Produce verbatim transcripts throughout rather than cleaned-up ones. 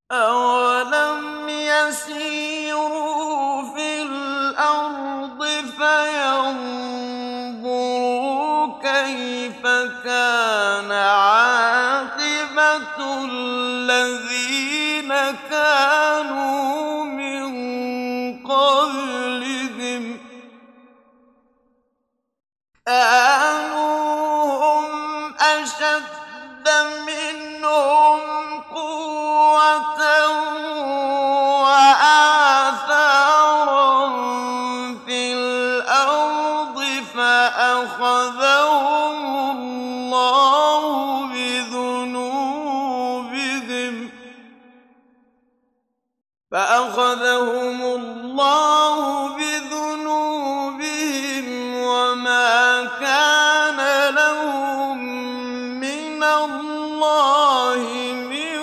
أَوَلَمْ يَسِيرُوا فِي الْأَرْضِ فَيَنظُرُوا كَيْفَ كَانَ عَاقِبَةُ الَّذِينَ كَانُوا مِن قَبْلِهِمْ ۚ كَانُوا هُمْ أَشَدَّ مِنْهُمْ قُوَّةً وَآثَارًا فِي الْأَرْضِ فَأَخَذَهُمُ اللَّهُ بِذُنُوبِهِمْ فَأَخَذَهُمُ اللَّهُ بِذُنُوبِهِمْ وَمَا كَانَ لَهُم مِّنَ اللَّهِ مِن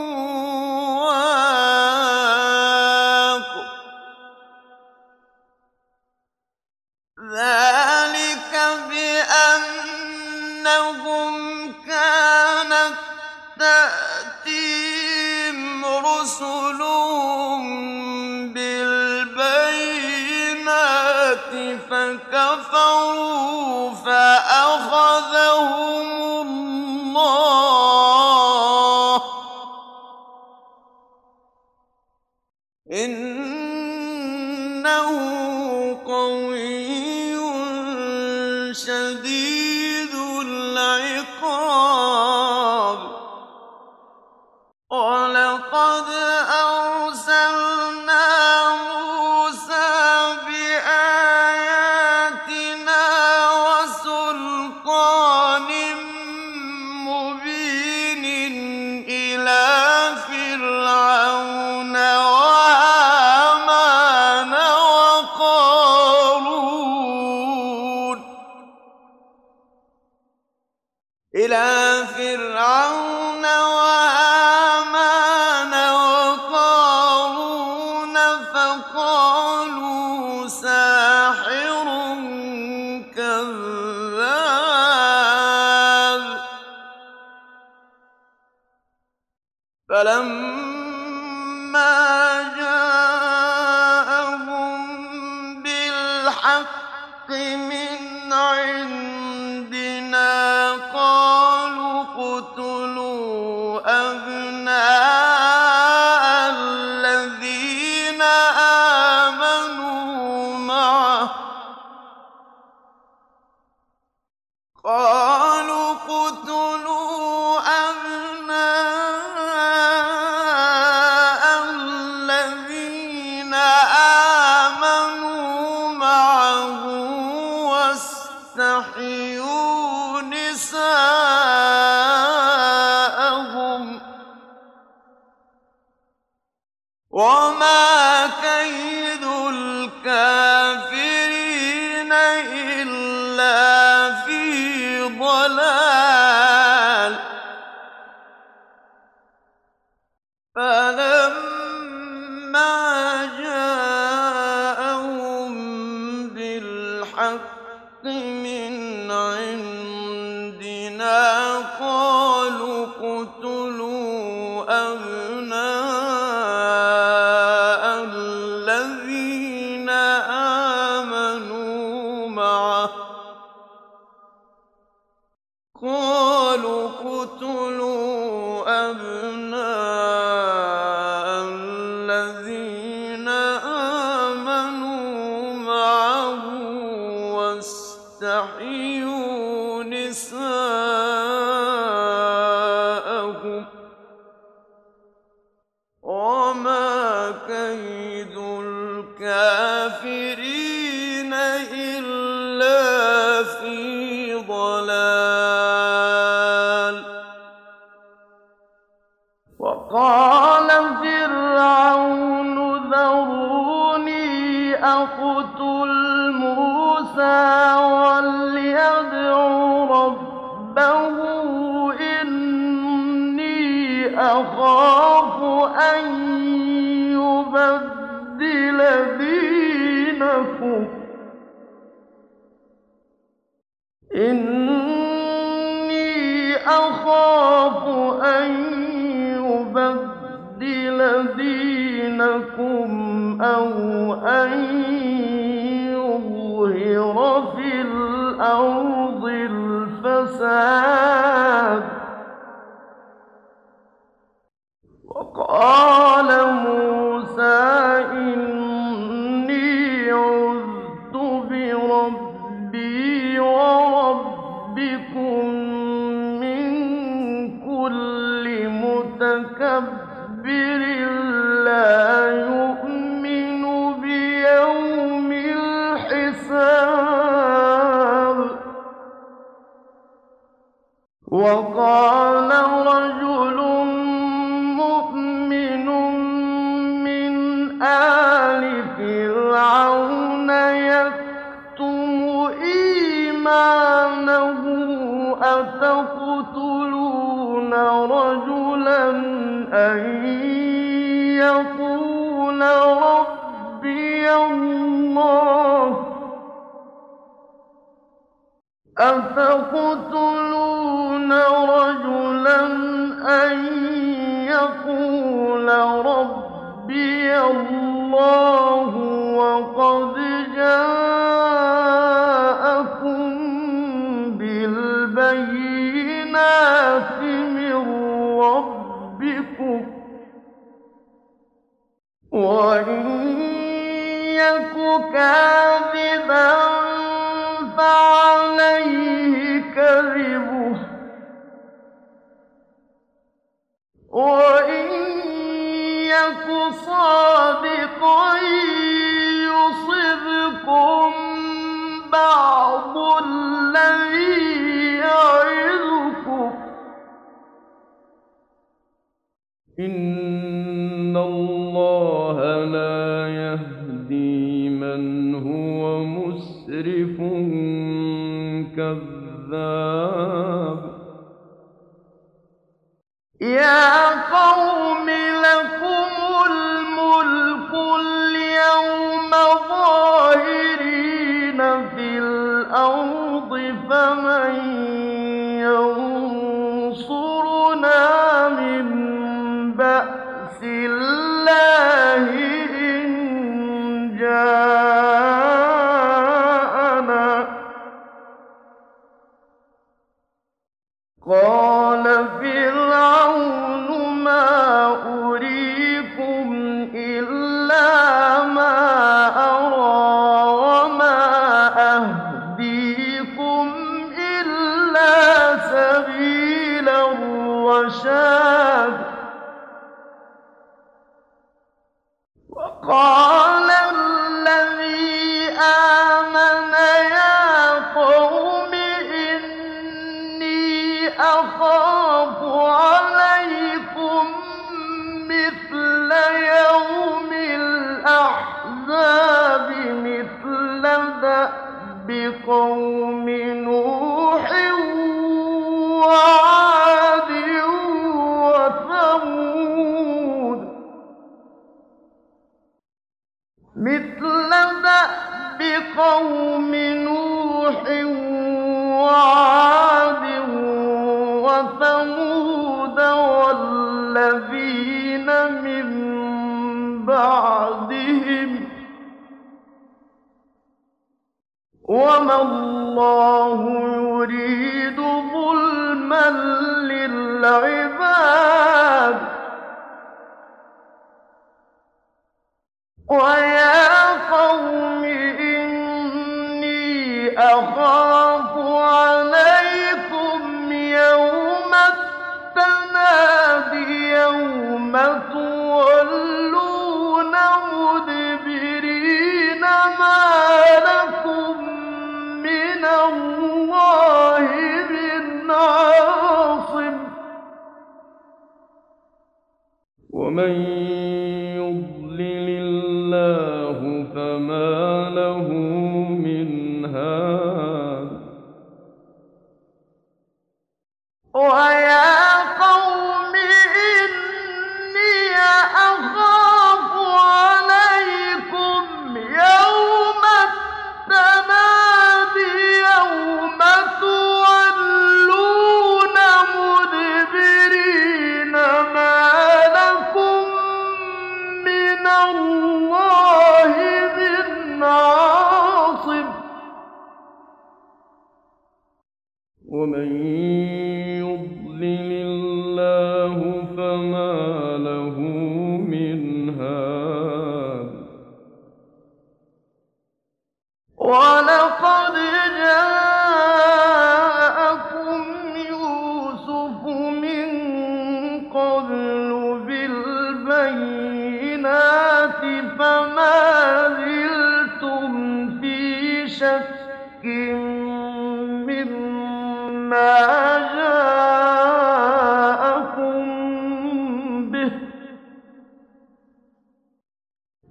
وَاقٍ ۚ ذَٰلِكَ بِأَنَّهُمْ كَانَت تَّأْتِيهِمْ رُسُلُهُم بِالْبَيِّنَاتِ فَكَفَرُوا فَأَخَذَهُمُ اللَّهُ ۚ إِنَّهُ قَوِيٌّ شَدِيدُ الْعِقَابِ. وَلَقَدْ أَرْسَلْنَا مُوسَىٰ بِآيَاتِنَا وَسُلْطَانٍ مُّبِينٍ إِلَىٰ فِرْعَوْنَ وَهَامَانَ وَقَارُونَ فَقَالُوا سَاحِرٌ كَذَّابٌ ۖ فَلَمَّا جَاءَهُم بِالْحَقِّ مِنْ عِندِنَا قَالُوا اقْتُلُوا أَبْنَاءَ الَّذِينَ آمَنُوا مَعَهُ وَاسْتَحْيُوا نِسَاءَهُمْ ۚ وَمَا كَيْدُ الْكَافِرِينَ إِلَّا فِي ضَلَالٍ. فَلَمَّا جَاءَهُم بِالْحَقِّ مِنْ عِندِنَا قَالُوا اقْتُلُوا أَبْنَاءَ الَّذِينَ آمَنُوا مَعَهُ وَاسْتَحْيُوا نِسَاءَهُمْ ۚ وَمَا كَيْدُ الْكَافِرِينَ إِلَّا فِي ضَلَالٍ. وَقَالَ فِرْعَوْنُ ذَرُونِي أَقْتُلْ مُوسَىٰ وَلْيَدْعُ رَبَّهُ إِنِّي أَخَافُ أَن يُبَدِّلَ دِينَكُمْ إِنِّي أَخَافُ أَن يُبَدِّلَ يبدل دينكم أو أن يظهر في الأرض الفساد وقال موسى إني عذت بربي وربكم من كل متكبر لا يؤمن بيوم الحساب وقال رجل مؤمن من آل فرعون يكتم إيمانه أتقتلون رجلا أن يقول ربي الله أتقتلون رجلا أن يقول ربي الله وقد جاءكم بالبينات من ربكم وإن يك كاذبا فعليه كذبه وإن يك صادقا يصبكم بعض الذي يعظكم إن الله لا يهدي من هو مسرف كذاب يا قوم لكم الملك اليوم ظاهرين في الأرض فمن ينصرنا من بأس الله إن جاءنا قال فرعون ما أريكم إلا ما أرى وما أهديكم إلا سبيل الرشاد وقال الذي آمن يا قوم إني أخاف عليكم مثل يوم الأحزاب مثل دأب قوم نوح وعاد وثمود مثل دأب قوم نوح وعاد وثمود والذين من بعدهم وما الله يريد ظلما للعباد ويا قوم إني أخاف عليكم يوم التناد يوم تولون مدبرين ما لكم من الله من عاصم ومن يضلل الله فما له من هاد ويا قوم إني أخاف عليكم يوم التناد يوم تولون مدبرين ما لكم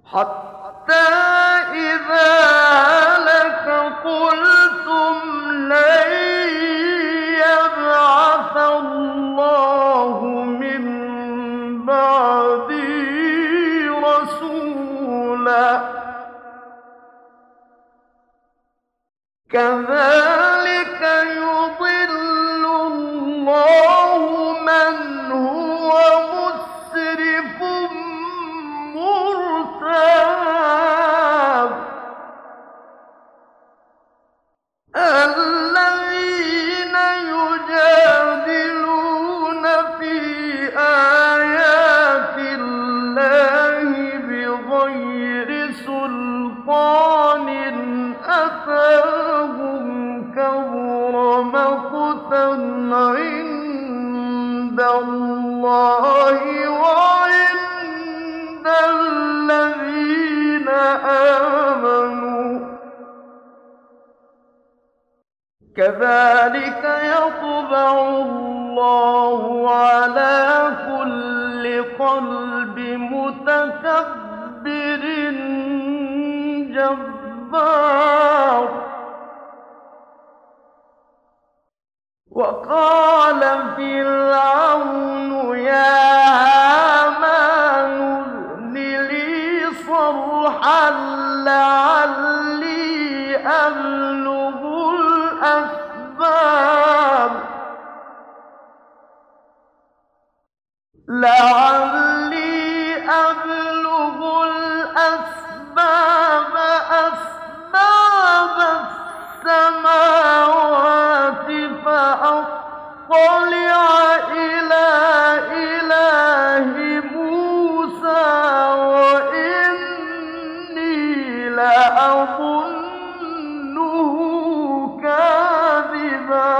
حتى إذا هلك قلتم لن يبعث الله من بعده رسولا كذلك يضل الله من هو مسرف مرتاب الذين يجادلون في آيات الله بغير سلطان أتاهم كبر مقتا عند الله وعند الذين آمنوا كذلك يطبع الله على كل قلب متكبر جبار وقال فرعون يا هامان ابن لي صرحا لعلي أبلغ الأسباب لعلي أبلغ الأسباب أسباب السماوات فأطلع إلى إله موسى وإني لأظنه كاذبا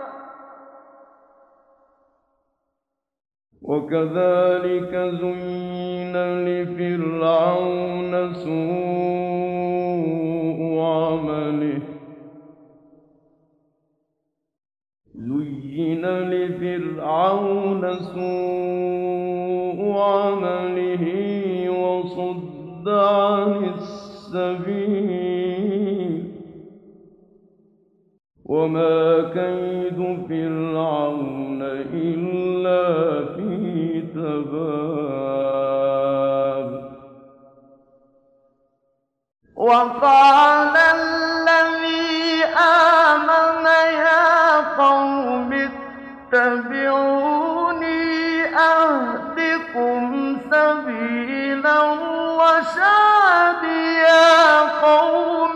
وكذلك زين لفرعون سوء عمله زين لفرعون سوء عمله وصد عن السبيل وما كيد فرعون إلا في تباب وقال الذي آمن يا قوم اتبعوني أهدكم سبيل الرشاد يا قوم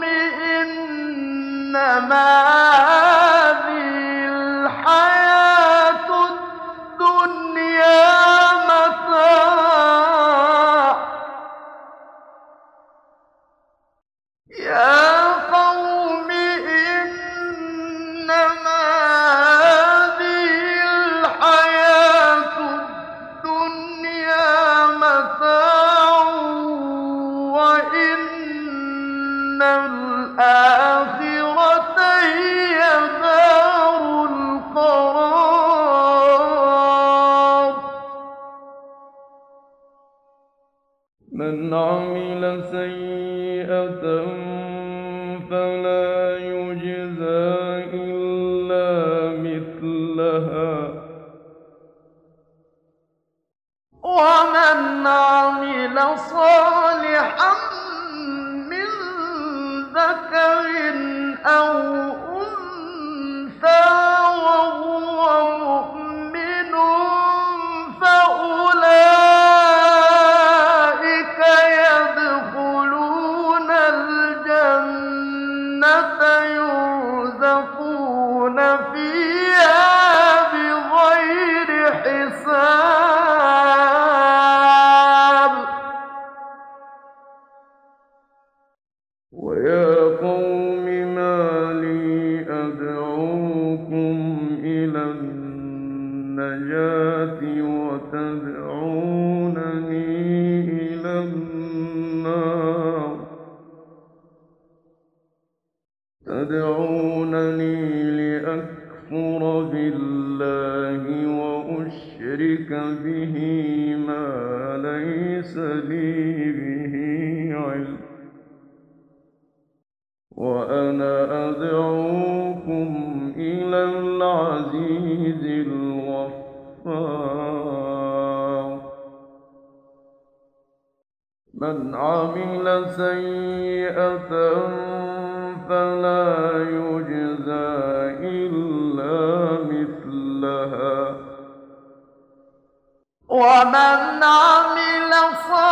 إنما هذه الحياة الدنيا متاع يا قوم إنما هذه الحياة الدنيا متاع وإن الآخرة هي دار القرار من عمل سيئة فلا يجزى إلا مثلها ومن عمل صالحا من ذكر أو أنثى وهو مؤمن فأولئك يدخلون الجنة يرزقون فيها بغير حساب ويا قوم ما لي أدعوكم إلى النجاة وتدعونني إلى النار تدعونني لأكفر بالله وأشرك به ما ليس لي به وأنا أدعوكم إلى العزيز الغفار. من عمل سيئة فلا يجزى إلا مثلها ومن عمل صالحا